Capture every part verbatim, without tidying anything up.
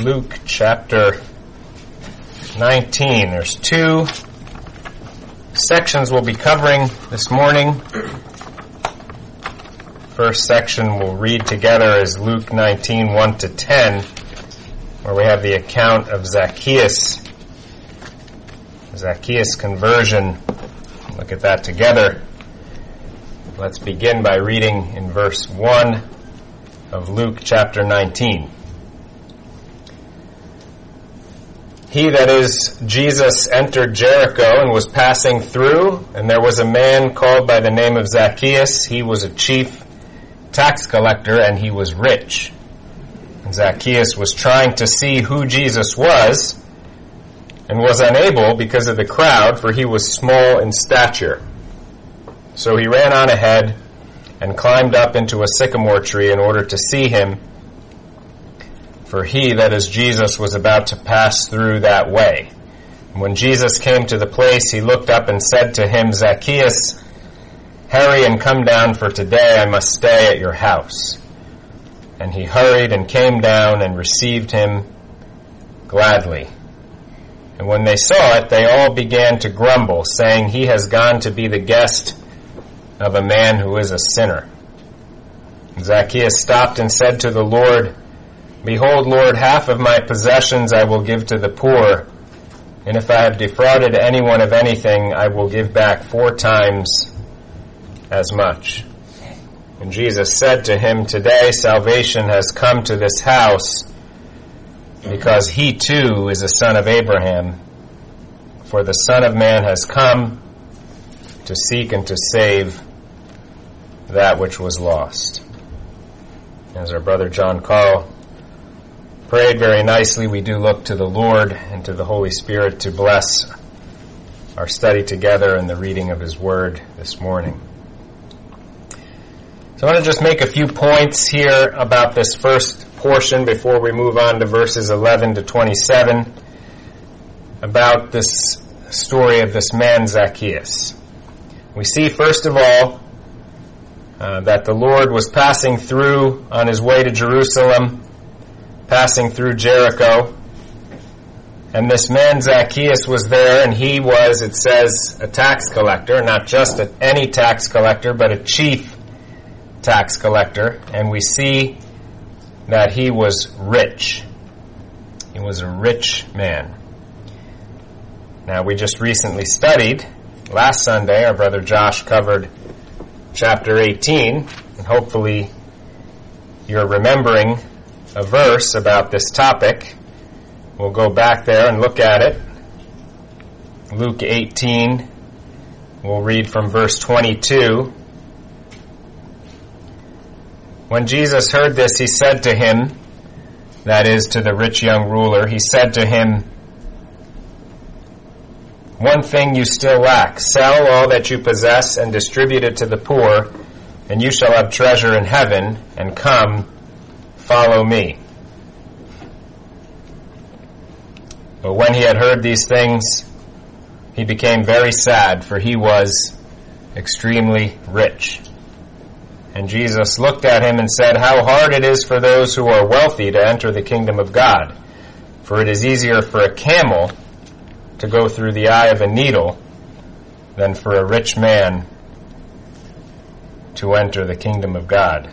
Luke chapter nineteen. There's two sections we'll be covering this morning. First section we'll read together is Luke nineteen, one to ten, where we have the account of Zacchaeus. Zacchaeus' conversion. Look at that together. Let's begin by reading in verse one of Luke chapter nineteen. He, that is, Jesus, entered Jericho and was passing through, and there was a man called by the name of Zacchaeus. He was a chief tax collector, and he was rich. And Zacchaeus was trying to see who Jesus was, and was unable because of the crowd, for he was small in stature. So he ran on ahead and climbed up into a sycamore tree in order to see him, for he, that is Jesus, was about to pass through that way. And when Jesus came to the place, he looked up and said to him, Zacchaeus, hurry and come down, for today I must stay at your house. And he hurried and came down and received him gladly. And when they saw it, they all began to grumble, saying, he has gone to be the guest of a man who is a sinner. And Zacchaeus stopped and said to the Lord, Behold, Lord, half of my possessions I will give to the poor, and if I have defrauded anyone of anything, I will give back four times as much. And Jesus said to him, Today salvation has come to this house, because he too is a son of Abraham. For the Son of Man has come to seek and to save that which was lost. As our brother John Carl prayed very nicely, we do look to the Lord and to the Holy Spirit to bless our study together and the reading of His Word this morning. So I want to just make a few points here about this first portion before we move on to verses eleven to twenty-seven about this story of this man Zacchaeus. We see, first of all, uh, that the Lord was passing through on His way to Jerusalem, passing through Jericho, and this man Zacchaeus was there, and he was, it says, a tax collector, not just a, any tax collector, but a chief tax collector, and we see that he was rich. He was a rich man. Now, we just recently studied, last Sunday, our brother Josh covered chapter eighteen, and hopefully you're remembering a verse about this topic. We'll go back there and look at it. Luke eighteen, we'll read from verse twenty-two. When Jesus heard this, he said to him, that is, to the rich young ruler, he said to him, One thing you still lack. Sell all that you possess and distribute it to the poor, and you shall have treasure in heaven, and come, follow me. But when he had heard these things, he became very sad, for he was extremely rich. And Jesus looked at him and said, How hard it is for those who are wealthy to enter the kingdom of God. For it is easier for a camel to go through the eye of a needle than for a rich man to enter the kingdom of God.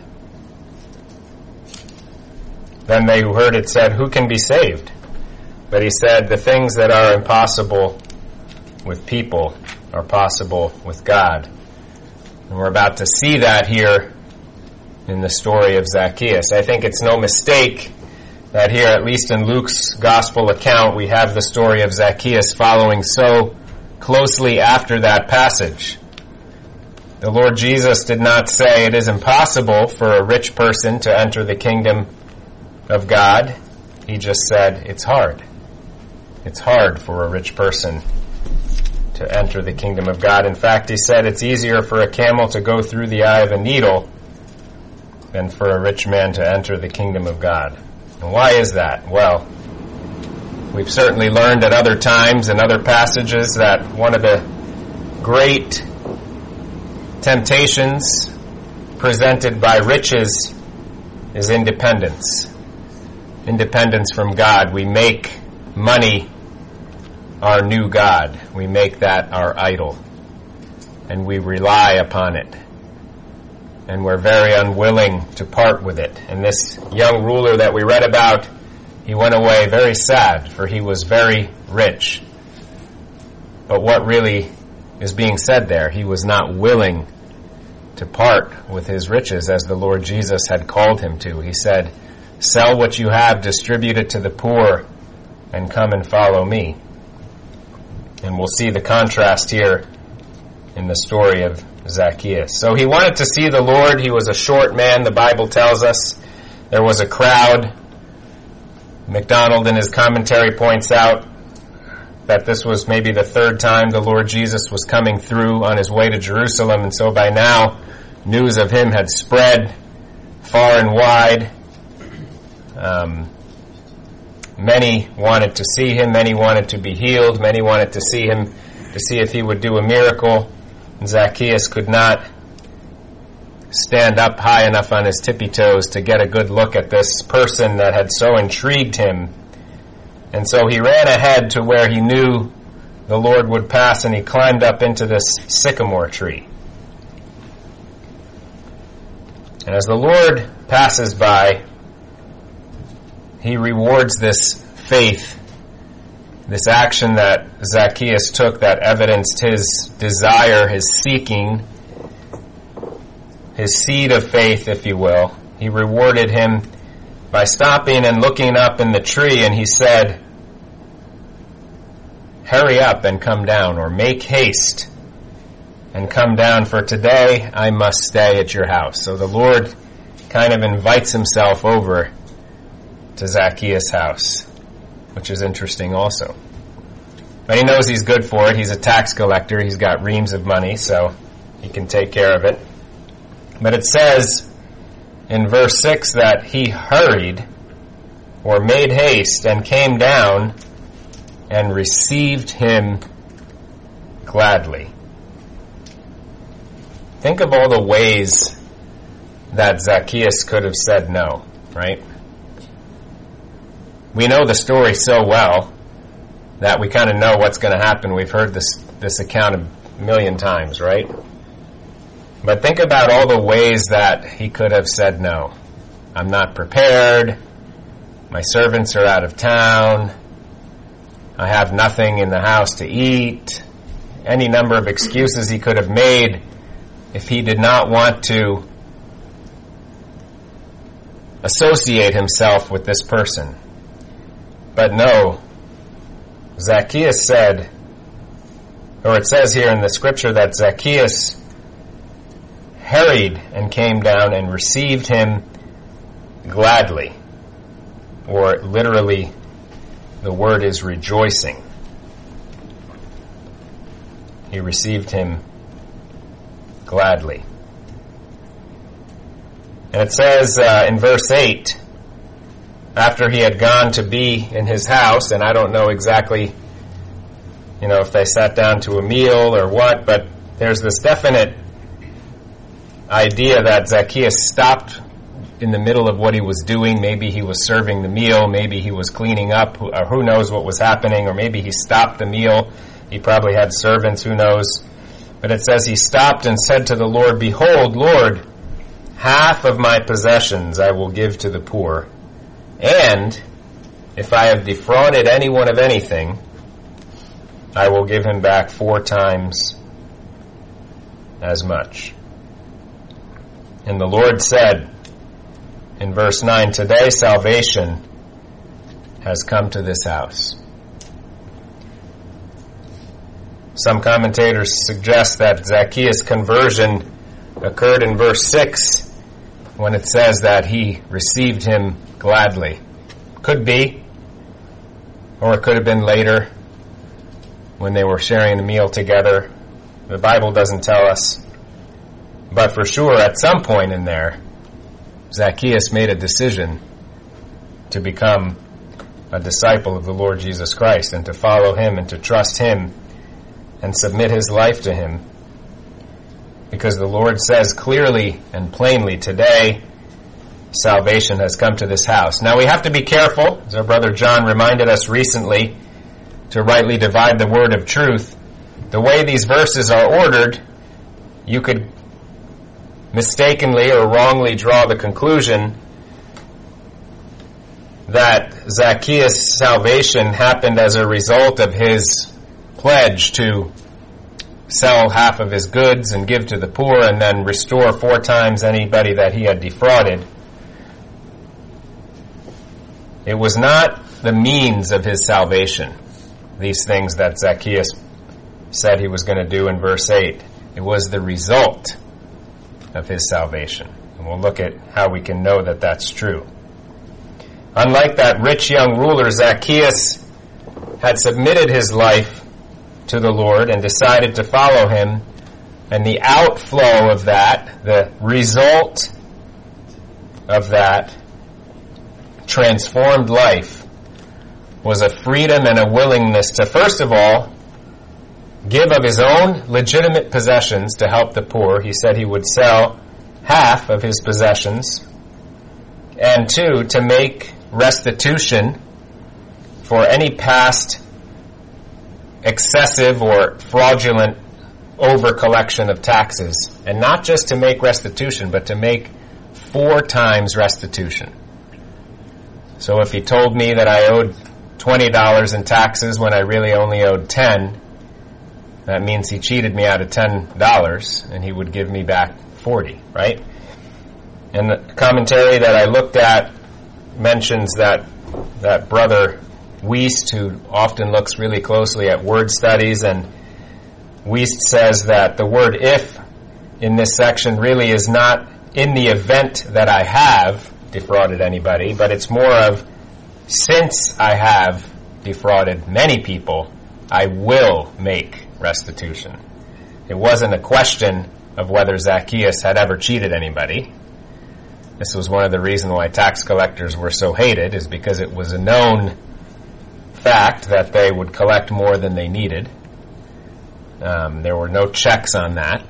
Then they who heard it said, Who can be saved? But he said, The things that are impossible with people are possible with God. And we're about to see that here in the story of Zacchaeus. I think it's no mistake that here, at least in Luke's gospel account, we have the story of Zacchaeus following so closely after that passage. The Lord Jesus did not say it is impossible for a rich person to enter the kingdom of God. He just said it's hard. It's hard for a rich person to enter the kingdom of God. In fact, he said it's easier for a camel to go through the eye of a needle than for a rich man to enter the kingdom of God. And why is that? Well, we've certainly learned at other times and other passages that one of the great temptations presented by riches is independence. independence from God. We make money our new God. We make that our idol. And we rely upon it. And we're very unwilling to part with it. And this young ruler that we read about, he went away very sad, for he was very rich. But what really is being said there? He was not willing to part with his riches as the Lord Jesus had called him to. He said, "Sell what you have, distribute it to the poor, and come and follow me." And we'll see the contrast here in the story of Zacchaeus. So he wanted to see the Lord. He was a short man, the Bible tells us. There was a crowd. MacDonald in his commentary points out that this was maybe the third time the Lord Jesus was coming through on his way to Jerusalem, and so by now news of him had spread far and wide. Um, many wanted to see him, many wanted to be healed, many wanted to see him to see if he would do a miracle. And Zacchaeus could not stand up high enough on his tippy toes to get a good look at this person that had so intrigued him. And so he ran ahead to where he knew the Lord would pass, and he climbed up into this sycamore tree. And as the Lord passes by, he rewards this faith, this action that Zacchaeus took that evidenced his desire, his seeking, his seed of faith, if you will. He rewarded him by stopping and looking up in the tree, and he said, "Hurry up and come down," or "Make haste and come down, for today I must stay at your house." So the Lord kind of invites himself over to Zacchaeus' house, which is interesting also. But he knows he's good for it. He's a tax collector. He's got reams of money, so he can take care of it. But it says in verse six that he hurried or made haste and came down and received him gladly. Think of all the ways that Zacchaeus could have said no, right? We know the story so well that we kind of know what's going to happen. We've heard this, this account a million times, right? But think about all the ways that he could have said no. I'm not prepared. My servants are out of town. I have nothing in the house to eat. Any number of excuses he could have made if he did not want to associate himself with this person. But no, Zacchaeus said, or it says here in the scripture that Zacchaeus hurried and came down and received him gladly. Or literally, the word is rejoicing. He received him gladly. And it says uh, in verse eight, after he had gone to be in his house, and I don't know exactly, you know, if they sat down to a meal or what, but there's this definite idea that Zacchaeus stopped in the middle of what he was doing. Maybe he was serving the meal, maybe he was cleaning up, or who knows what was happening, or maybe he stopped the meal. He probably had servants, who knows. But it says he stopped and said to the Lord, "Behold, Lord, half of my possessions I will give to the poor. And if I have defrauded anyone of anything, I will give him back four times as much." And the Lord said in verse nine, "Today salvation has come to this house." Some commentators suggest that Zacchaeus' conversion occurred in verse six when it says that he received him gladly. Could be, or it could have been later when they were sharing the meal together. The Bible doesn't tell us. But for sure, at some point in there, Zacchaeus made a decision to become a disciple of the Lord Jesus Christ and to follow him and to trust him and submit his life to him. Because the Lord says clearly and plainly, "Today salvation has come to this house. Now we have to be careful, as our brother John reminded us recently, to rightly divide the word of truth. The way these verses are ordered, you could mistakenly or wrongly draw the conclusion that Zacchaeus' salvation happened as a result of his pledge to sell half of his goods and give to the poor and then restore four times anybody that he had defrauded. It was not the means of his salvation, these things that Zacchaeus said he was going to do in verse eight. It was the result of his salvation. And we'll look at how we can know that that's true. Unlike that rich young ruler, Zacchaeus had submitted his life to the Lord and decided to follow him. And the outflow of that, the result of that transformed life, was a freedom and a willingness to, first of all, give of his own legitimate possessions to help the poor. He said he would sell half of his possessions. And two, to make restitution for any past excessive or fraudulent over-collection of taxes. And not just to make restitution, but to make four times restitution. So if he told me that I owed twenty dollars in taxes when I really only owed ten, that means he cheated me out of ten dollars, and he would give me back forty, right? And the commentary that I looked at mentions that that brother Wiest, who often looks really closely at word studies, and Wiest says that the word if in this section really is not in the event that I have defrauded anybody, but it's more of since I have defrauded many people, I will make restitution. It wasn't a question of whether Zacchaeus had ever cheated anybody. This was one of the reasons why tax collectors were so hated, is because it was a known fact that they would collect more than they needed. Um, there were no checks on that.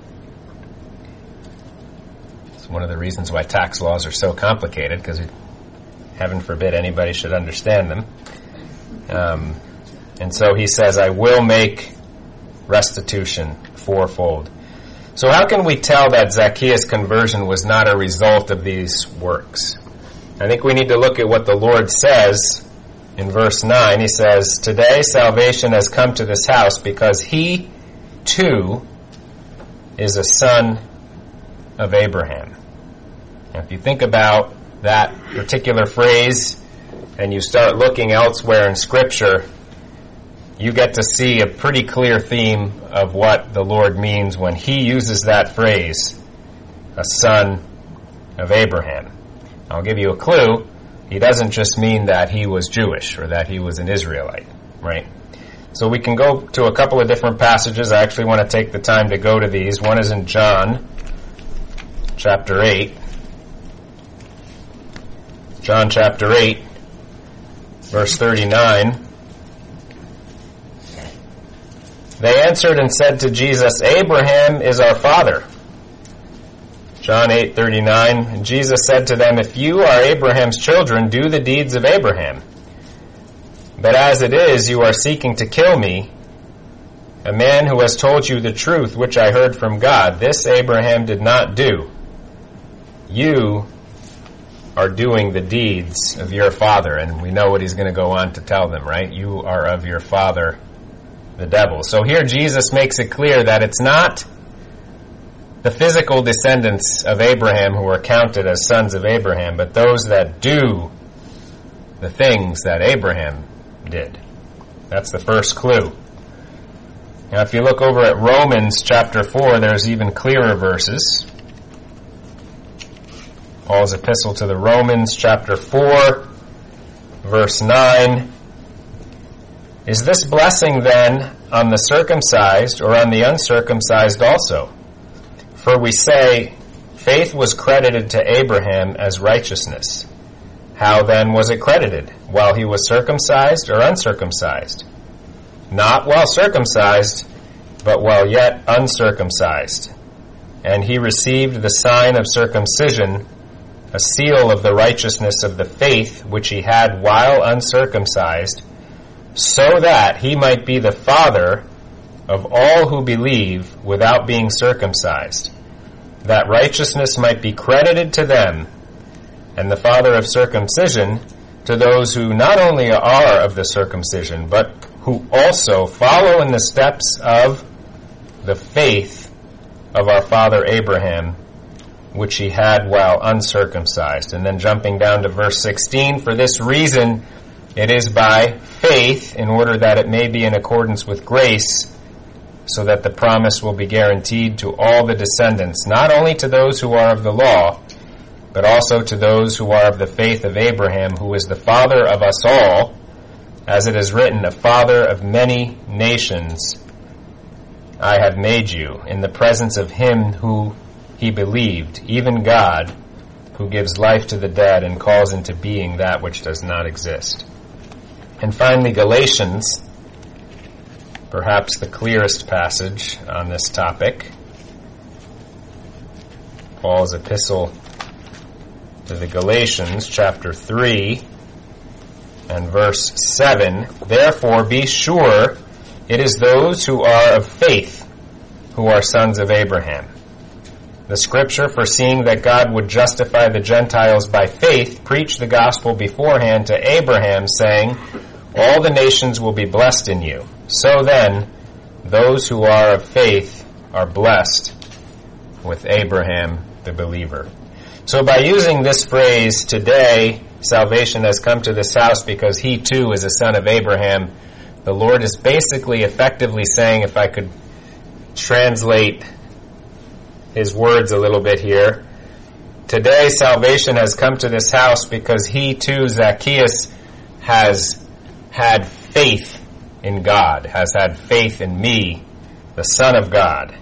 It's one of the reasons why tax laws are so complicated, because heaven forbid anybody should understand them. Um, and so he says, I will make restitution fourfold. So how can we tell that Zacchaeus' conversion was not a result of these works? I think we need to look at what the Lord says in verse nine. He says, today salvation has come to this house because he too is a son of Abraham. Now, if you think about that particular phrase and you start looking elsewhere in Scripture, you get to see a pretty clear theme of what the Lord means when he uses that phrase, a son of Abraham. I'll give you a clue. He doesn't just mean that he was Jewish or that he was an Israelite, right? So we can go to a couple of different passages. I actually want to take the time to go to these. One is in John chapter eight. John chapter eight, verse thirty-nine. They answered and said to Jesus, Abraham is our father. John eight thirty-nine, and Jesus said to them, if you are Abraham's children, do the deeds of Abraham. But as it is, you are seeking to kill me, a man who has told you the truth which I heard from God. This Abraham did not do. You are doing the deeds of your father. And we know what he's going to go on to tell them, right? You are of your father, the devil. So here Jesus makes it clear that it's not the physical descendants of Abraham who are counted as sons of Abraham, but those that do the things that Abraham did. That's the first clue. Now if you look over at Romans chapter four, there's even clearer verses. Paul's epistle to the Romans chapter four, verse nine. Is this blessing then on the circumcised or on the uncircumcised also? For we say, faith was credited to Abraham as righteousness. How then was it credited? While he was circumcised or uncircumcised? Not while circumcised, but while yet uncircumcised. And he received the sign of circumcision a seal of the righteousness of the faith which he had while uncircumcised, so that he might be the father of all who believe without being circumcised, that righteousness might be credited to them, and the father of circumcision to those who not only are of the circumcision, but who also follow in the steps of the faith of our father Abraham, which he had while uncircumcised. And then jumping down to verse sixteen, for this reason it is by faith, in order that it may be in accordance with grace, so that the promise will be guaranteed to all the descendants, not only to those who are of the law, but also to those who are of the faith of Abraham, who is the father of us all, as it is written, a father of many nations I have made you, in the presence of him who he believed, even God, who gives life to the dead and calls into being that which does not exist. And finally, Galatians, perhaps the clearest passage on this topic. Paul's epistle to the Galatians, chapter three, and verse seven. Therefore be sure it is those who are of faith who are sons of Abraham. The scripture, foreseeing that God would justify the Gentiles by faith, preached the gospel beforehand to Abraham, saying, all the nations will be blessed in you. So then, those who are of faith are blessed with Abraham the believer. So by using this phrase, today salvation has come to this house because he too is a son of Abraham, the Lord is basically effectively saying, if I could translate his words a little bit here, today salvation has come to this house because he too, Zacchaeus, has had faith in God, has had faith in me, the Son of God.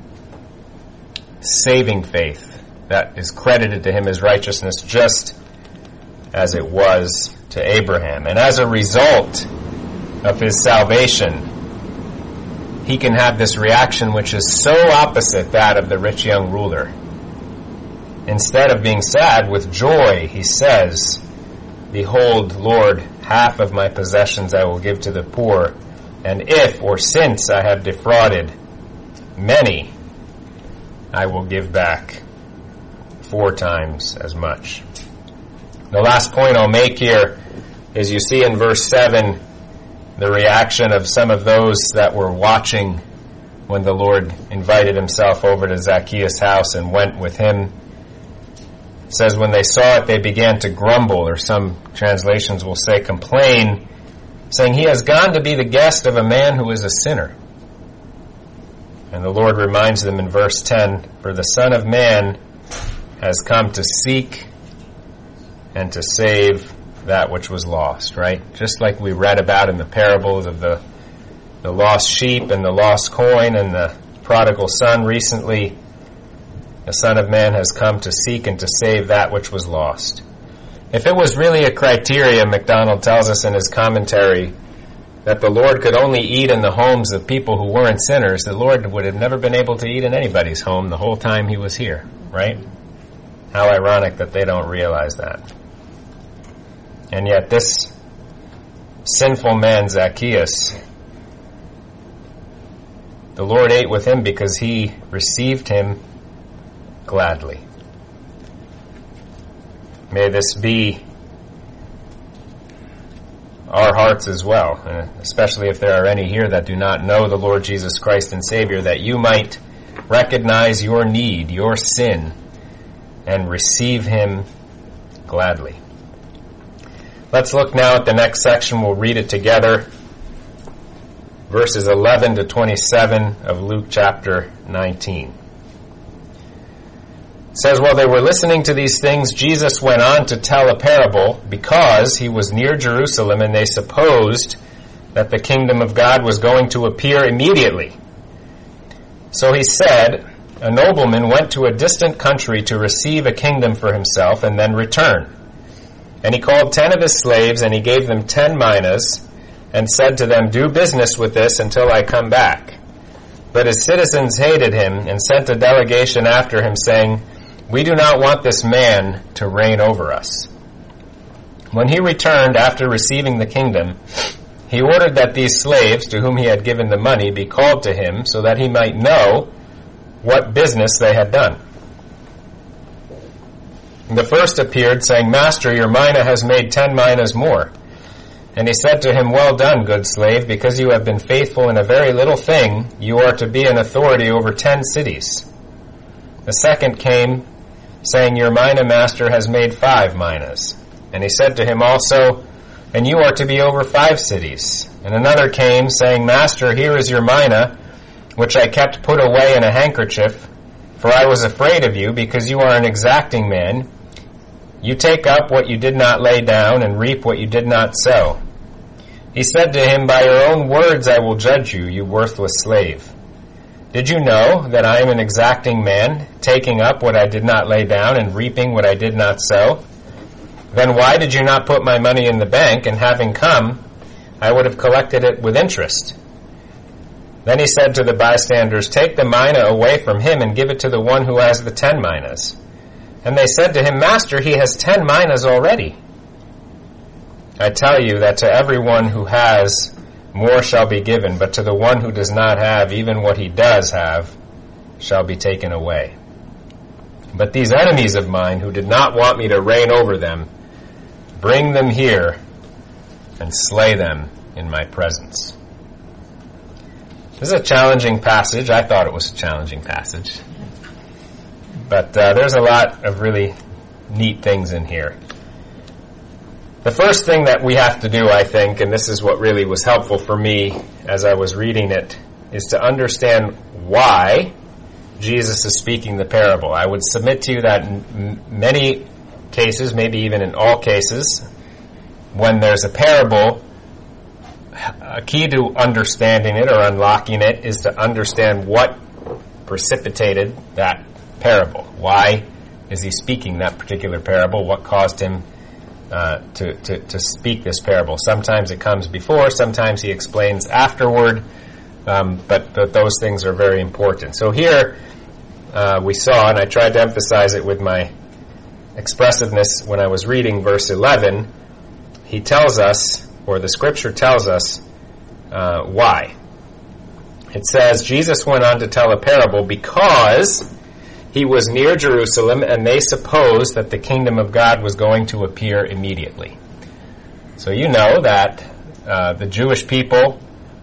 Saving faith that is credited to him as righteousness, just as it was to Abraham. And as a result of his salvation, he can have this reaction which is so opposite that of the rich young ruler. Instead of being sad, with joy, he says, behold, Lord, half of my possessions I will give to the poor, and if or since I have defrauded many, I will give back four times as much. The last point I'll make here is you see in verse seven the reaction of some of those that were watching when the Lord invited himself over to Zacchaeus' house and went with him. It says when they saw it, they began to grumble, or some translations will say complain, saying, he has gone to be the guest of a man who is a sinner. And the Lord reminds them in verse ten, for the Son of Man has come to seek and to save that which was lost, right? Just like we read about in the parables of the, the lost sheep and the lost coin and the prodigal son recently, the Son of Man has come to seek and to save that which was lost. If it was really a criteria, MacDonald tells us in his commentary, that the Lord could only eat in the homes of people who weren't sinners, the Lord would have never been able to eat in anybody's home the whole time he was here, right? How ironic that they don't realize that. And yet this sinful man, Zacchaeus, the Lord ate with him because he received him gladly. May this be our hearts as well, especially if there are any here that do not know the Lord Jesus Christ and Savior, that you might recognize your need, your sin, and receive him gladly. Let's look now at the next section. We'll read it together. Verses eleven to twenty-seven of Luke chapter nineteen. It says, while they were listening to these things, Jesus went on to tell a parable because he was near Jerusalem and they supposed that the kingdom of God was going to appear immediately. So he said, a nobleman went to a distant country to receive a kingdom for himself and then return. And he called ten of his slaves, and he gave them ten minas, and said to them, do business with this until I come back. But his citizens hated him, and sent a delegation after him, saying, We do not want this man to reign over us." When he returned after receiving the kingdom, he ordered that these slaves to whom he had given the money be called to him, so that he might know what business they had done. The first appeared, saying, "Master, your mina has made ten minas more." And he said to him, "Well done, good slave, because you have been faithful in a very little thing, you are to be an authority over ten cities." The second came, saying, "Your mina, master, has made five minas." And he said to him also, "And you are to be over five cities." And another came, saying, "Master, here is your mina, which I kept put away in a handkerchief, for I was afraid of you, because you are an exacting man. You take up what you did not lay down, and reap what you did not sow." He said to him, "By your own words I will judge you, you worthless slave. Did you know that I am an exacting man, taking up what I did not lay down, and reaping what I did not sow? Then why did you not put my money in the bank, and having come, I would have collected it with interest?" Then he said to the bystanders, "Take the mina away from him, and give it to the one who has the ten minas." And they said to him, "Master, he has ten minas already." I tell you that to everyone who has, more shall be given, but to the one who does not have, even what he does have, shall be taken away. But these enemies of mine, who did not want me to reign over them, bring them here and slay them in my presence." This is a challenging passage. I thought it was a challenging passage. But uh, there's a lot of really neat things in here. The first thing that we have to do, I think, and this is what really was helpful for me as I was reading it, is to understand why Jesus is speaking the parable. I would submit to you that in many cases, maybe even in all cases, when there's a parable, a key to understanding it or unlocking it is to understand what precipitated that parable. Why is he speaking that particular parable? What caused him uh, to, to, to speak this parable? Sometimes it comes before, sometimes he explains afterward, um, but, but those things are very important. So here uh, we saw, and I tried to emphasize it with my expressiveness when I was reading verse eleven, he tells us, or the scripture tells us, uh, why. It says, Jesus went on to tell a parable because he was near Jerusalem and they supposed that the kingdom of God was going to appear immediately. So you know that uh, the Jewish people,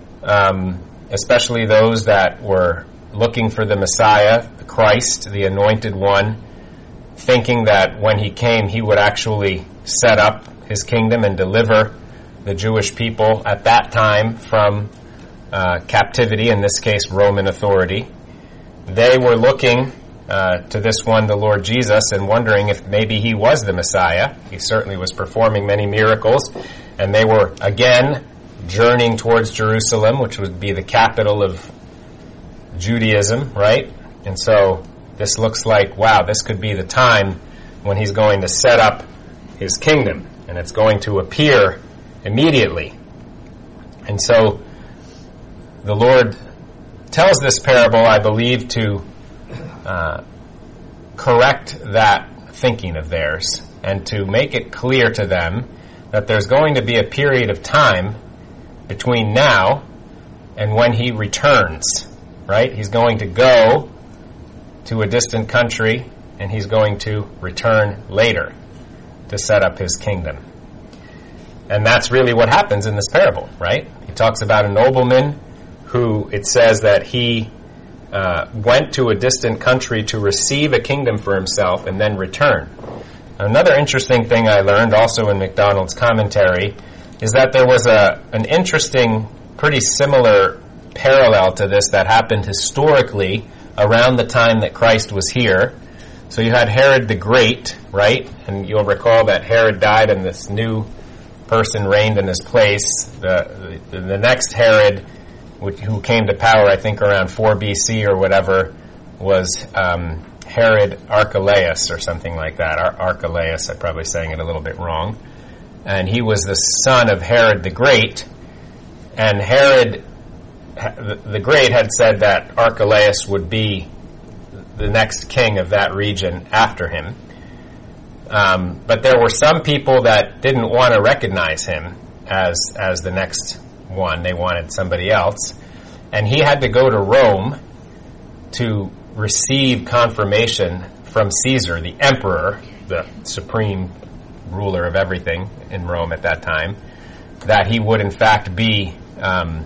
um, especially those that were looking for the Messiah, the Christ, the anointed one, thinking that when he came he would actually set up his kingdom and deliver the Jewish people at that time from uh, captivity, in this case Roman authority. They were looking uh, to this one, the Lord Jesus, and wondering if maybe he was the Messiah. He certainly was performing many miracles, and they were again journeying towards Jerusalem, which would be the capital of Judaism, right? And so this looks like, wow, this could be the time when he's going to set up his kingdom, and it's going to appear immediately. And so the Lord tells this parable, I believe, to uh, correct that thinking of theirs and to make it clear to them that there's going to be a period of time between now and when he returns, right? He's going to go to a distant country and he's going to return later to set up his kingdom. And that's really what happens in this parable, right? He talks about a nobleman who, it says that he uh, went to a distant country to receive a kingdom for himself and then return. Another interesting thing I learned also in MacDonald's commentary is that there was a an interesting, pretty similar parallel to this that happened historically around the time that Christ was here. So you had Herod the Great, right? And you'll recall that Herod died and this new person reigned in his place. The, the, the next Herod, which, who came to power, I think around four B C or whatever, was um, Herod Archelaus or something like that. Ar- Archelaus, I'm probably saying it a little bit wrong. And he was the son of Herod the Great. And Herod the Great had said that Archelaus would be the next king of that region after him. Um, but there were some people that didn't want to recognize him as as the next one. They wanted somebody else. And he had to go to Rome to receive confirmation from Caesar, the emperor, the supreme ruler of everything in Rome at that time, that he would in fact be um,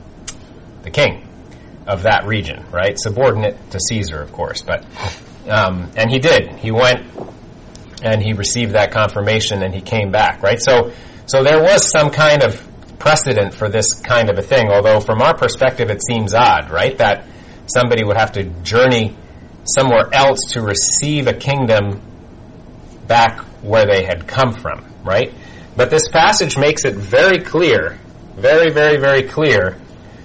the king of that region, right? Subordinate to Caesar, of course. But um, and he did. He went and he received that confirmation and he came back, right? So, so there was some kind of precedent for this kind of a thing, although from our perspective it seems odd, right? That somebody would have to journey somewhere else to receive a kingdom back where they had come from, right? But this passage makes it very clear, very, very, very clear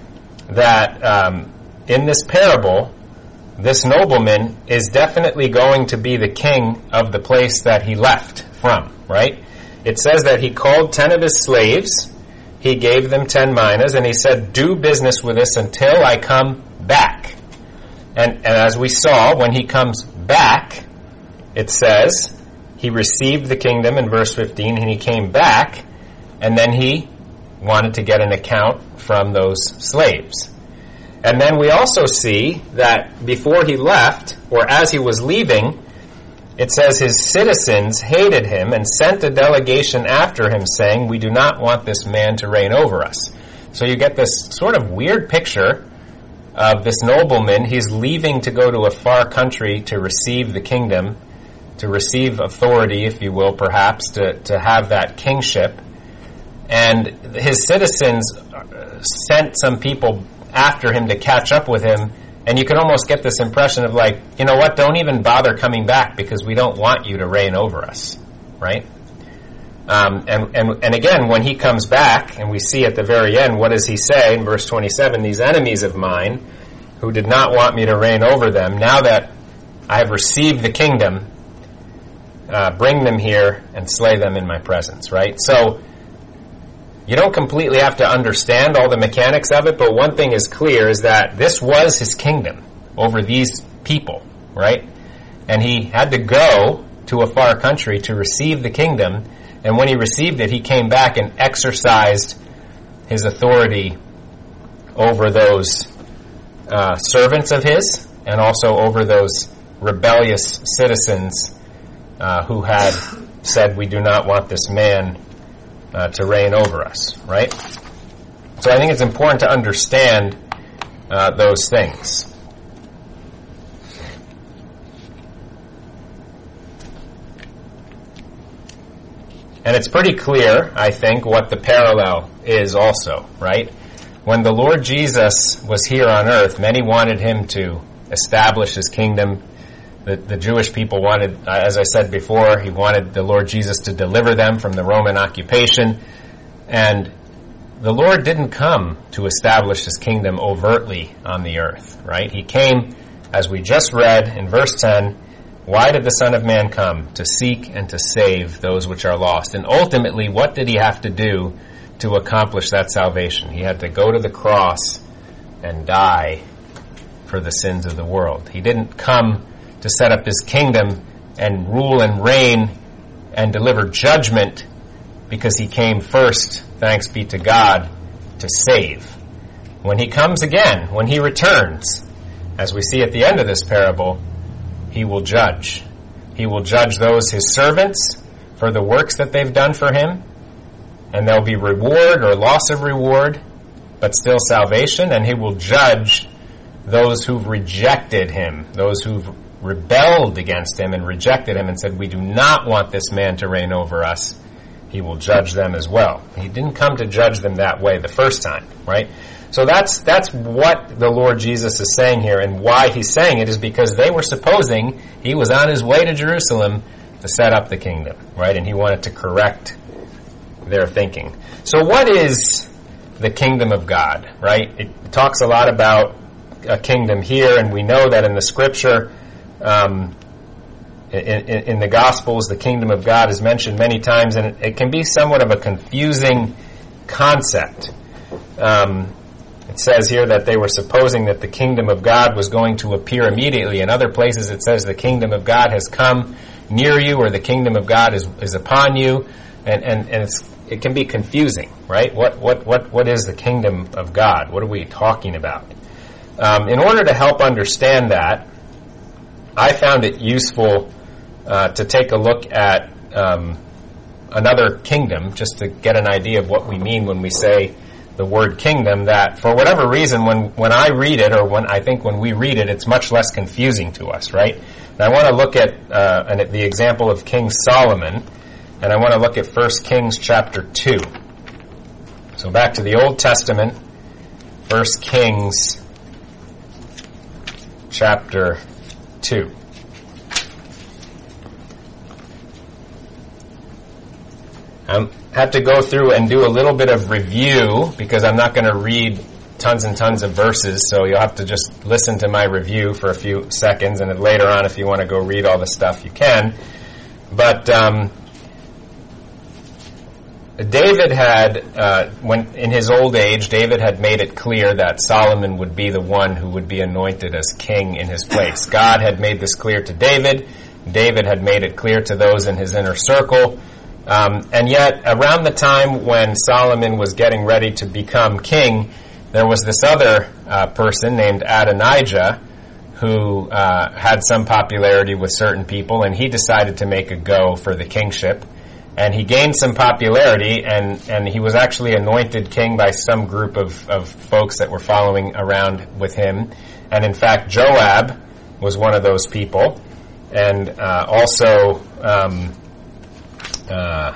that um, in this parable, this nobleman is definitely going to be the king of the place that he left from, right? It says that he called ten of his slaves, he gave them ten minas, and he said, do business with us until I come back. And, and as we saw, when he comes back, it says he received the kingdom in verse fifteen, and he came back, and then he wanted to get an account from those slaves. And then we also see that before he left, or as he was leaving, it says his citizens hated him and sent a delegation after him saying, we do not want this man to reign over us. So you get this sort of weird picture of this nobleman. He's leaving to go to a far country to receive the kingdom, to receive authority, if you will, perhaps, to, to have that kingship. And his citizens sent some people after him to catch up with him, and you can almost get this impression of like, you know what, don't even bother coming back because we don't want you to reign over us, right? Um, and, and, and again, when he comes back, and we see at the very end, what does he say in verse twenty-seven? These enemies of mine who did not want me to reign over them, now that I have received the kingdom, uh, bring them here and slay them in my presence, right? So you don't completely have to understand all the mechanics of it, but one thing is clear is that this was his kingdom over these people, right? And he had to go to a far country to receive the kingdom, and when he received it, he came back and exercised his authority over those uh, servants of his, and also over those rebellious citizens uh, who had said, we do not want this man Uh, to reign over us, right? So I think it's important to understand uh, those things. And it's pretty clear, I think, what the parallel is also, right? When the Lord Jesus was here on earth, many wanted him to establish his kingdom. The, the Jewish people wanted, uh, as I said before, he wanted the Lord Jesus to deliver them from the Roman occupation. And the Lord didn't come to establish his kingdom overtly on the earth, right? He came, as we just read in verse ten, why did the Son of Man come? To seek and to save those which are lost. And ultimately, what did he have to do to accomplish that salvation? He had to go to the cross and die for the sins of the world. He didn't come to set up his kingdom and rule and reign and deliver judgment because he came first, thanks be to God, to save. When he comes again, when he returns, as we see at the end of this parable, he will judge. He will judge those, his servants, for the works that they've done for him, and there'll be reward or loss of reward, but still salvation, and he will judge those who've rejected him, those who've rebelled against him and rejected him and said, we do not want this man to reign over us. He will judge them as well. He didn't come to judge them that way the first time, right? So that's that's what the Lord Jesus is saying here, and why he's saying it is because they were supposing he was on his way to Jerusalem to set up the kingdom, right? And he wanted to correct their thinking. So what is the kingdom of God, right? It talks a lot about a kingdom here, and we know that in the scripture, Um, in, in, in the Gospels, the kingdom of God is mentioned many times, and it, it can be somewhat of a confusing concept. Um, It says here that they were supposing that the kingdom of God was going to appear immediately. In other places it says the kingdom of God has come near you, or the kingdom of God is, is upon you. And, and, and it's, it can be confusing, right? What, what, what, what is the kingdom of God? What are we talking about? Um, in order to help understand that, I found it useful uh, to take a look at um, another kingdom, just to get an idea of what we mean when we say the word kingdom, that for whatever reason, when, when I read it, or when I think when we read it, it's much less confusing to us, right? And I want to look at, uh, an, the example of King Solomon, and I want to look at First Kings chapter two. So back to the Old Testament, First Kings chapter two. I have to go through and do a little bit of review because I'm not going to read tons and tons of verses, so you'll have to just listen to my review for a few seconds, and then later on, if you want to go read all the stuff, you can. But um, David had, uh, when in his old age, David had made it clear that Solomon would be the one who would be anointed as king in his place. God had made this clear to David. David had made it clear to those in his inner circle. Um, and yet, around the time when Solomon was getting ready to become king, there was this other uh, person named Adonijah who uh, had some popularity with certain people, and he decided to make a go for the kingship. And he gained some popularity, and, and he was actually anointed king by some group of, of folks that were following around with him. And in fact, Joab was one of those people. And uh, also um, uh,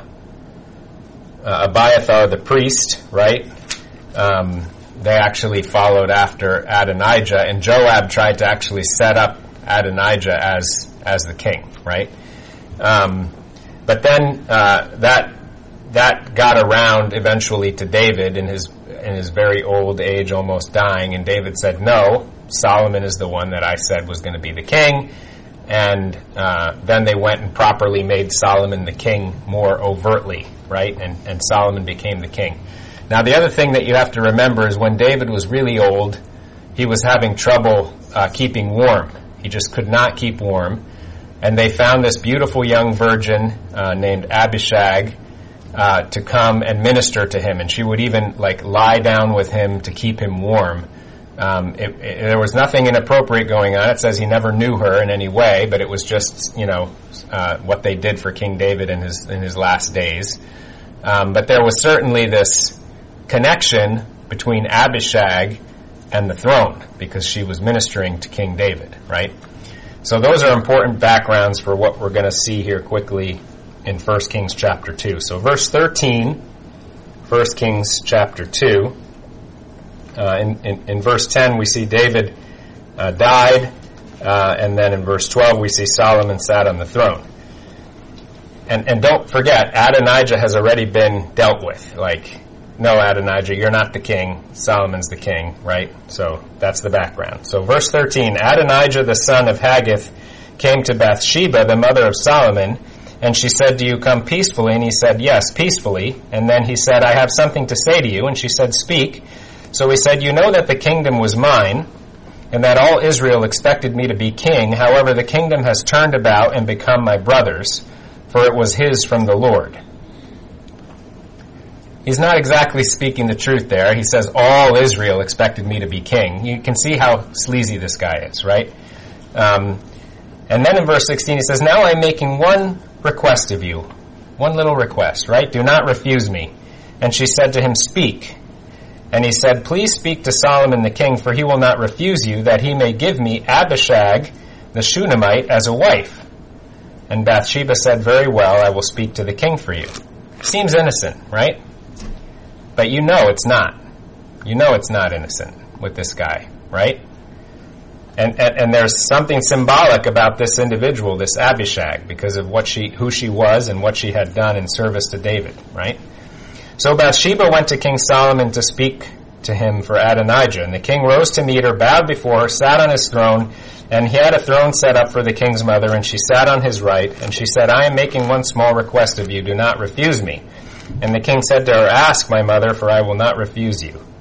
uh, Abiathar the priest, right? Um, they actually followed after Adonijah, and Joab tried to actually set up Adonijah as as the king, right? Um, but then uh, that that got around eventually to David in his in his very old age, almost dying, and David said, "No, Solomon is the one that I said was going to be the king." And uh, then they went and properly made Solomon the king more overtly, right? And and Solomon became the king. Now, the other thing that you have to remember is when David was really old, he was having trouble uh, keeping warm. He just could not keep warm. And they found this beautiful young virgin uh, named Abishag uh, to come and minister to him. And she would even like lie down with him to keep him warm. Um, it, it, there was nothing inappropriate going on. It says he never knew her in any way, but it was just, you know, uh, what they did for King David in his in his last days. Um, but there was certainly this connection between Abishag and the throne because she was ministering to King David, right? So those are important backgrounds for what we're going to see here quickly in First Kings chapter two. So verse thirteen, First Kings chapter two. Uh, in, in, in verse ten, we see David uh, died, uh, and then in verse twelve, we see Solomon sat on the throne. And and don't forget, Adonijah has already been dealt with. Like, no, Adonijah, you're not the king. Solomon's the king, right? So that's the background. So verse thirteen, Adonijah, the son of Haggith, came to Bathsheba, the mother of Solomon, and she said, "Do you come peacefully?" And he said, "Yes, peacefully." And then he said, "I have something to say to you." And she said, "Speak." So he said, "You know that the kingdom was mine, and that all Israel expected me to be king. However, the kingdom has turned about and become my brother's, for it was his from the Lord." He's not exactly speaking the truth there. He says, all Israel expected me to be king. You can see how sleazy this guy is, right? Um, and then in verse sixteen, he says, "Now I'm making one request of you." One little request, right? "Do not refuse me." And she said to him, "Speak." And he said, "Please speak to Solomon the king, for he will not refuse you, that he may give me Abishag the Shunammite as a wife." And Bathsheba said, "Very well, I will speak to the king for you." Seems innocent, right? But you know it's not. You know it's not innocent with this guy, right? And, and and there's something symbolic about this individual, this Abishag, because of what she, who she was and what she had done in service to David, right? So Bathsheba went to King Solomon to speak to him for Adonijah. And the king rose to meet her, bowed before her, sat on his throne, and he had a throne set up for the king's mother, and she sat on his right. And she said, "I am making one small request of you. Do not refuse me." And the king said to her, "Ask, my mother, for I will not refuse you."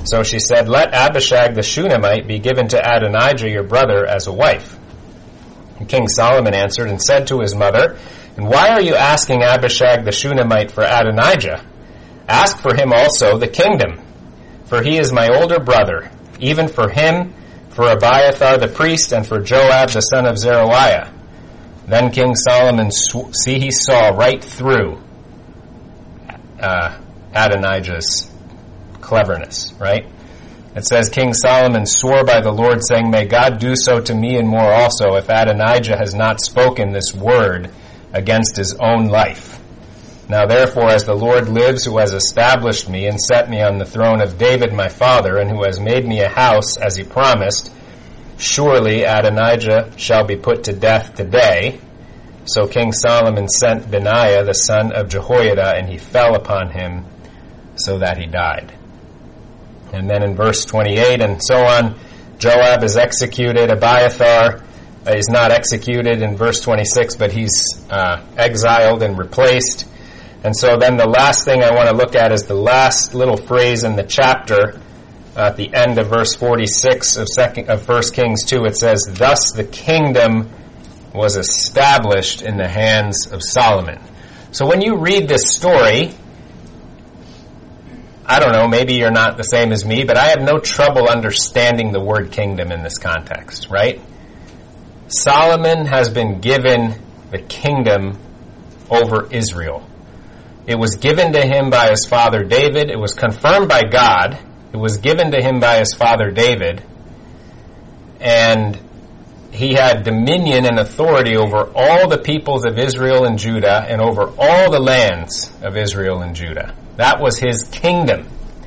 So she said, "Let Abishag the Shunammite be given to Adonijah your brother as a wife." And King Solomon answered and said to his mother, "And why are you asking Abishag the Shunammite for Adonijah? Ask for him also the kingdom, for he is my older brother, even for him, for Abiathar the priest, and for Joab the son of Zeruiah." Then King Solomon, sw- see, he saw right through uh, Adonijah's cleverness, right? It says, King Solomon swore by the Lord, saying, "May God do so to me and more also, if Adonijah has not spoken this word against his own life. Now therefore, as the Lord lives, who has established me and set me on the throne of David my father, and who has made me a house, as he promised, surely Adonijah shall be put to death today." So King Solomon sent Benaiah the son of Jehoiada, and he fell upon him so that he died. And then in verse twenty-eight and so on, Joab is executed. Abiathar is not executed in verse twenty-six, but he's uh, exiled and replaced. And so then the last thing I want to look at is the last little phrase in the chapter. Uh, at the end of verse forty-six of, second, of First Kings two, it says, "Thus the kingdom was established in the hands of Solomon." So when you read this story, I don't know, maybe you're not the same as me, but I have no trouble understanding the word kingdom in this context, right? Solomon has been given the kingdom over Israel. It was given to him by his father David. It was confirmed by God. It was given to him by his father David. And he had dominion and authority over all the peoples of Israel and Judah and over all the lands of Israel and Judah. That was his kingdom.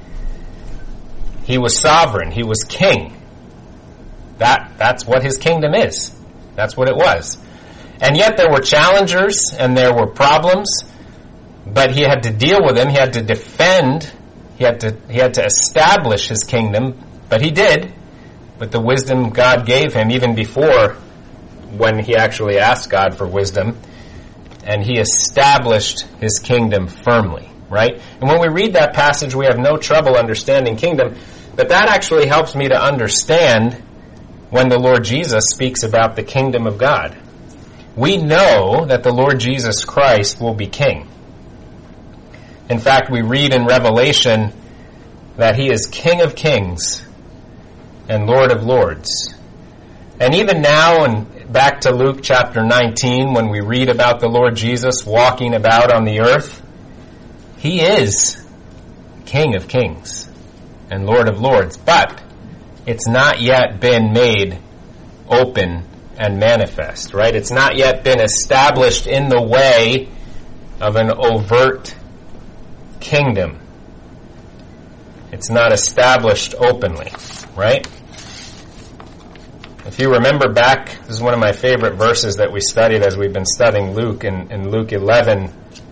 He was sovereign. He was king. That, that's what his kingdom is. That's what it was. And yet there were challengers and there were problems, but he had to deal with them. He had to defend. He had to, he had to establish his kingdom, but he did. But the wisdom God gave him, even before when he actually asked God for wisdom, and he established his kingdom firmly, right? And when we read that passage, we have no trouble understanding kingdom, but that actually helps me to understand when the Lord Jesus speaks about the kingdom of God. We know that the Lord Jesus Christ will be king. In fact, we read in Revelation that he is King of kings and Lord of lords. And even now, and back to Luke chapter nineteen, when we read about the Lord Jesus walking about on the earth, he is King of kings and Lord of lords. But it's not yet been made open and manifest, right? It's not yet been established in the way of an overt kingdom. It's not established openly, right? If you remember back, this is one of my favorite verses that we studied as we've been studying Luke, in, in Luke eleven,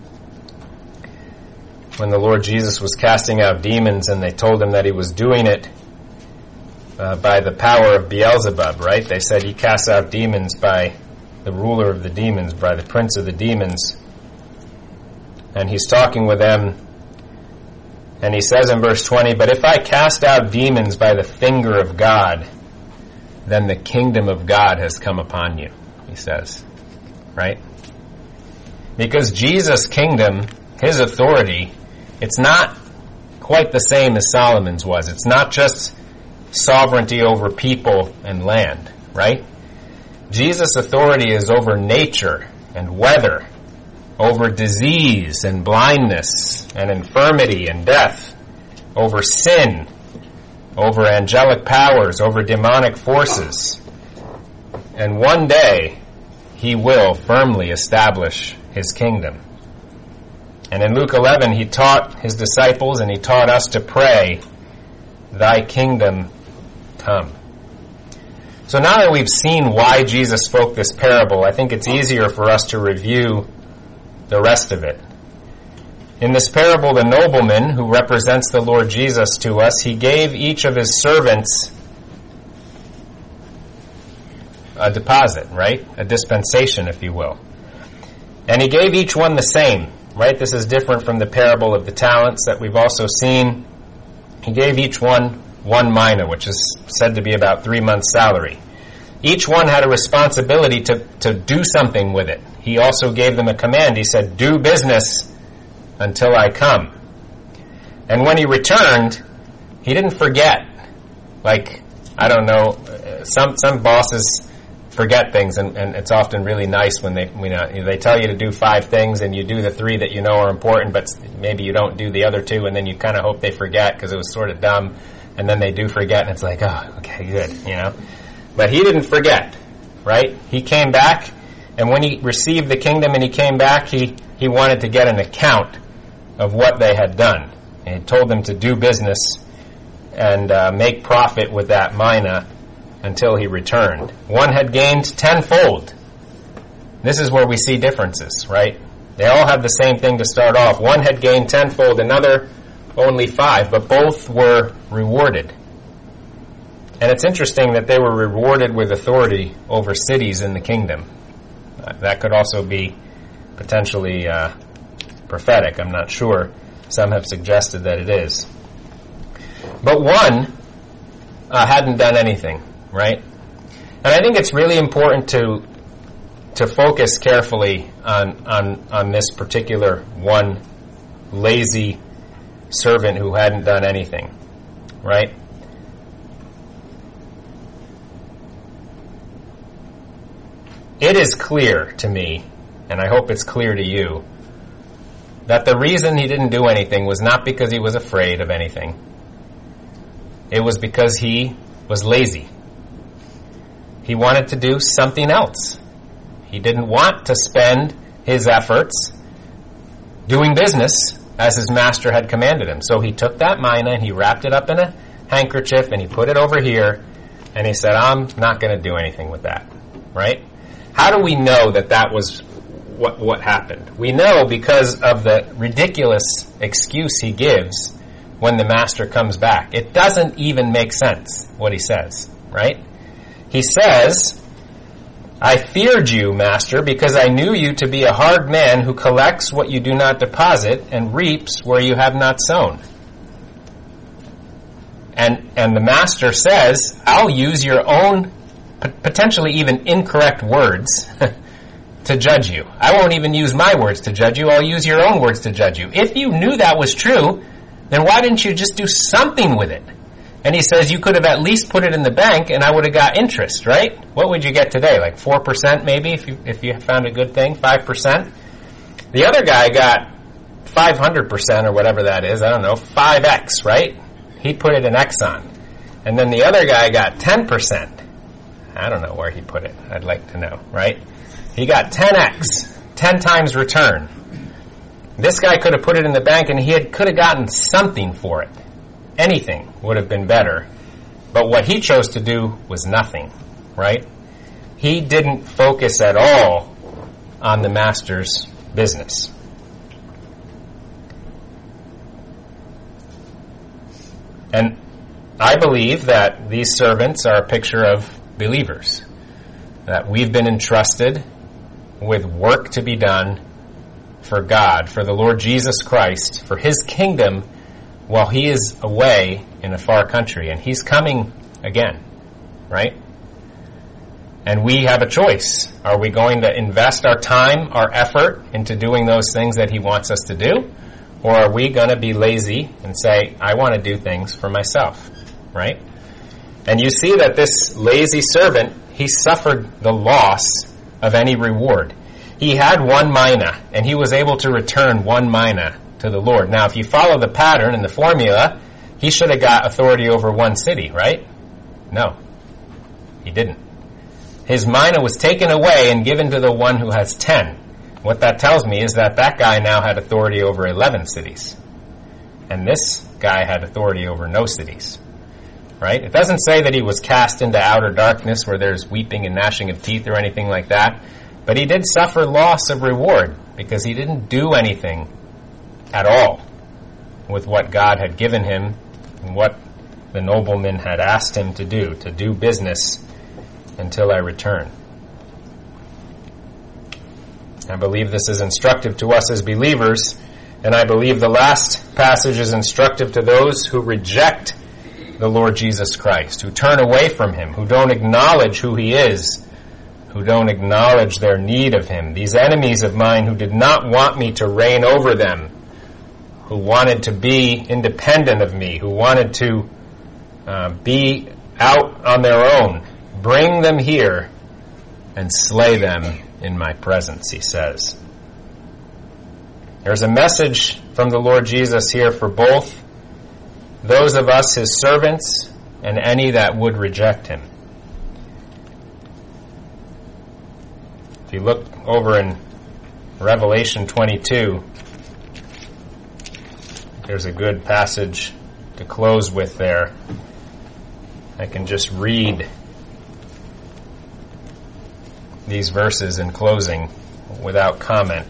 when the Lord Jesus was casting out demons and they told him that he was doing it uh, by the power of Beelzebub, right? They said he casts out demons by the ruler of the demons, by the prince of the demons. And he's talking with them, and he says in verse twenty, "But if I cast out demons by the finger of God, then the kingdom of God has come upon you," he says, right? Because Jesus' kingdom, his authority, it's not quite the same as Solomon's was. It's not just sovereignty over people and land, right? Jesus' authority is over nature and weather, over disease and blindness and infirmity and death, over sin, over angelic powers, over demonic forces. And one day, he will firmly establish his kingdom. And in Luke eleven, he taught his disciples and he taught us to pray, "Thy kingdom come." So now that we've seen why Jesus spoke this parable, I think it's easier for us to review the rest of it. In this parable, the nobleman, who represents the Lord Jesus to us, he gave each of his servants a deposit, right? A dispensation, if you will. And he gave each one the same, right? This is different from the parable of the talents that we've also seen. He gave each one one mina, which is said to be about three months' salary. Each one had a responsibility to, to do something with it. He also gave them a command. He said, do business until I come. And when he returned, he didn't forget. Like, I don't know, some some bosses forget things, and, and it's often really nice when they you know, they tell you to do five things and you do the three that you know are important, but maybe you don't do the other two, and then you kind of hope they forget because it was sort of dumb, and then they do forget, and it's like, oh, okay, good, you know. But he didn't forget, right? He came back, and when he received the kingdom and he came back, he, he wanted to get an account of what they had done. And he told them to do business and uh, make profit with that mina until he returned. One had gained tenfold. This is where we see differences, right? They all had the same thing to start off. One had gained tenfold, another only five, but both were rewarded. And it's interesting that they were rewarded with authority over cities in the kingdom. Uh, that could also be potentially uh, prophetic, I'm not sure. Some have suggested that it is. But one uh, hadn't done anything, right? And I think it's really important to to focus carefully on on, on this particular one lazy servant who hadn't done anything, right? It is clear to me, and I hope it's clear to you, that the reason he didn't do anything was not because he was afraid of anything. It was because he was lazy. He wanted to do something else. He didn't want to spend his efforts doing business as his master had commanded him. So he took that mina and he wrapped it up in a handkerchief and he put it over here and he said, I'm not going to do anything with that, right? How do we know that that was what what happened? We know because of the ridiculous excuse he gives when the master comes back. It doesn't even make sense what he says, right? He says, I feared you, master, because I knew you to be a hard man who collects what you do not deposit and reaps where you have not sown. And and the master says, I'll use your own potentially even incorrect words to judge you. I won't even use my words to judge you. I'll use your own words to judge you. If you knew that was true, then why didn't you just do something with it? And he says you could have at least put it in the bank and I would have got interest, right? What would you get today? Like four percent maybe if you if you found a good thing? five percent? The other guy got five hundred percent or whatever that is. I don't know. five X, right? He put it in Exxon. And then the other guy got ten percent. I don't know where he put it. I'd like to know, right? He got ten X, ten times return. This guy could have put it in the bank and he had, could have gotten something for it. Anything would have been better. But what he chose to do was nothing, right? He didn't focus at all on the master's business. And I believe that these servants are a picture of believers, that we've been entrusted with work to be done for God, for the Lord Jesus Christ, for His kingdom while He is away in a far country. And He's coming again, right? And we have a choice. Are we going to invest our time, our effort into doing those things that He wants us to do? Or are we going to be lazy and say, I want to do things for myself, right? And you see that this lazy servant, he suffered the loss of any reward. He had one mina, and he was able to return one mina to the Lord. Now, if you follow the pattern and the formula, he should have got authority over one city, right? No, he didn't. His mina was taken away and given to the one who has ten. What that tells me is that that guy now had authority over eleven cities. And this guy had authority over no cities. Right? It doesn't say that he was cast into outer darkness where there's weeping and gnashing of teeth or anything like that. But he did suffer loss of reward because he didn't do anything at all with what God had given him and what the nobleman had asked him to do, to do business until I return. I believe this is instructive to us as believers And I believe the last passage is instructive to those who reject the Lord Jesus Christ, who turn away from him, who don't acknowledge who he is, who don't acknowledge their need of him. These enemies of mine who did not want me to reign over them, who wanted to be independent of me, who wanted to uh, be out on their own, bring them here and slay them in my presence, he says. There's a message from the Lord Jesus here for both those of us, his servants, and any that would reject him. If you look over in Revelation twenty-two, there's a good passage to close with there. I can just read these verses in closing without comment.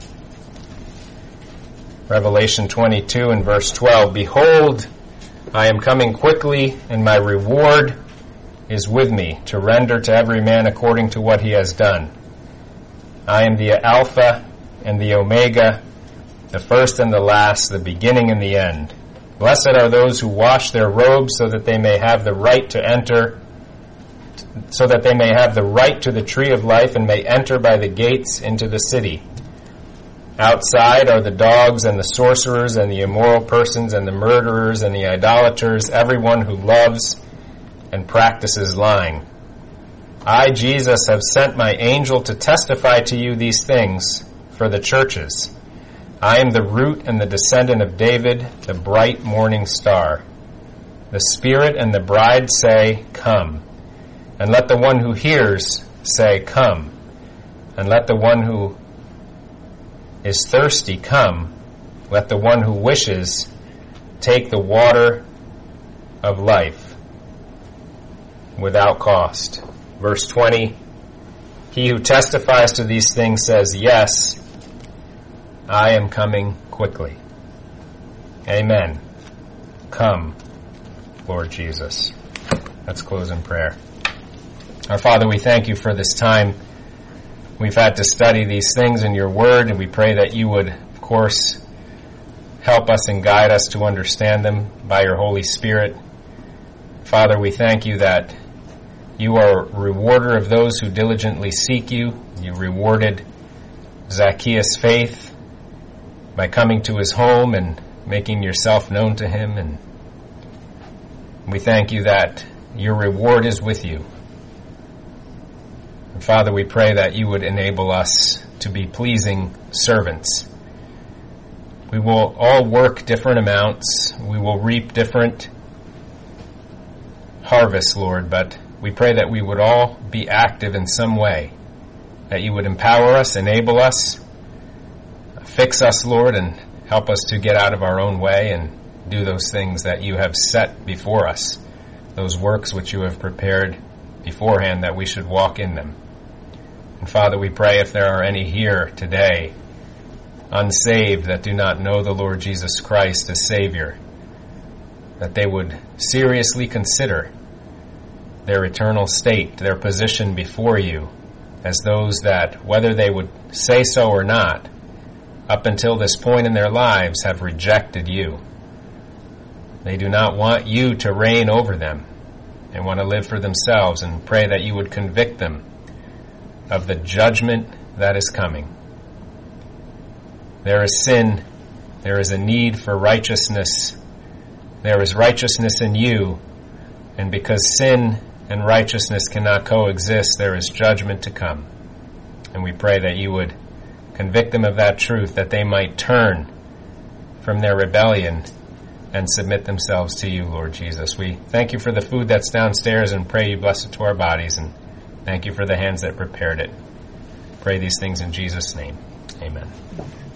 Revelation twenty-two and verse twelve, Behold, I am coming quickly, and my reward is with me, to render to every man according to what he has done. I am the Alpha and the Omega, the first and the last, the beginning and the end. Blessed are those who wash their robes, so that they may have the right to enter, so that they may have the right to the tree of life, and may enter by the gates into the city. Outside are the dogs and the sorcerers and the immoral persons and the murderers and the idolaters, everyone who loves and practices lying. I, Jesus, have sent my angel to testify to you these things for the churches. I am the root and the descendant of David, the bright morning star. The Spirit and the bride say, Come. And let the one who hears say, Come. And let the one who is thirsty come. Let the one who wishes take the water of life without cost. Verse twenty, He who testifies to these things says, Yes, I am coming quickly. Amen. Come, Lord Jesus. Let's close in prayer. Our Father, we thank you for this time we've had to study these things in your word, and we pray that you would, of course, help us and guide us to understand them by your Holy Spirit. Father, we thank you that you are a rewarder of those who diligently seek you. You rewarded Zacchaeus' faith by coming to his home and making yourself known to him, and we thank you that your reward is with you. And Father, we pray that you would enable us to be pleasing servants. We will all work different amounts. We will reap different harvests, Lord, but we pray that we would all be active in some way, that you would empower us, enable us, fix us, Lord, and help us to get out of our own way and do those things that you have set before us, those works which you have prepared beforehand that we should walk in them. And Father, we pray if there are any here today unsaved that do not know the Lord Jesus Christ as Savior, that they would seriously consider their eternal state, their position before you, as those that, whether they would say so or not, up until this point in their lives have rejected you. They do not want you to reign over them. They want to live for themselves, and pray that you would convict them of the judgment that is coming. There is sin. There is a need for righteousness. There is righteousness in you, and because sin and righteousness cannot coexist, there is judgment to come. And we pray that you would convict them of that truth, that they might turn from their rebellion and submit themselves to you, Lord Jesus. We thank you for the food that's downstairs and pray you bless it to our bodies, and thank you for the hands that prepared it. Pray these things in Jesus' name. Amen.